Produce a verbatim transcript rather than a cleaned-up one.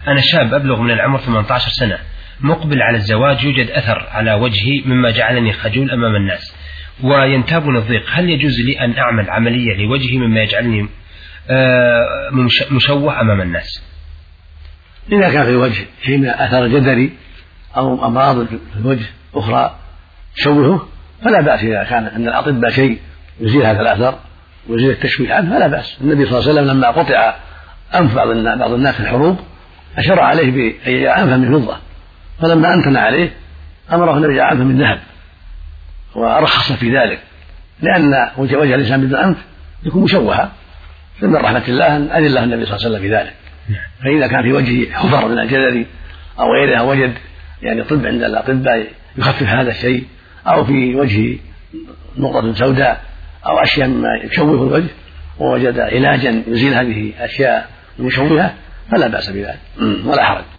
أنا شاب أبلغ من العمر ثمانية عشر سنة مقبل على الزواج، يوجد أثر على وجهي مما جعلني خجول أمام الناس وينتابني الضيق، هل يجوز لي أن أعمل عملية لوجهي مما يجعلني مشوه أمام الناس؟ إذا كان في الوجه شيء من أثر جدري أو أمراض في الوجه أخرى تشوهه فلا بأس، إذا كان عند الأطباء شيء يزيل هذا الأثر ويزيل التشويه عنه فلا بأس. النبي صلى الله عليه وسلم لما قطع أنف بعض الناس في الحروب أشار عليه بأن يجعل أنفا من فضة، فلما أنتن عليه أمره أن يجعل أنفا من ذهب ورخص في ذلك، لأن وجه الإنسان بدون أنف يكون مشوها، فمن رحمة الله أن أذن له النبي صلى الله عليه وسلم في ذلك. فإذا كان في وجهه حفر من الجدري أو غيرها وجد يعني طب عند الأطباء يخفف هذا الشيء، أو في وجهه نقطة سوداء أو أشياء مما يشوه الوجه ووجد علاجا يزيل هذه الأشياء المشوهة فلا بأس بذلك ولا حرج.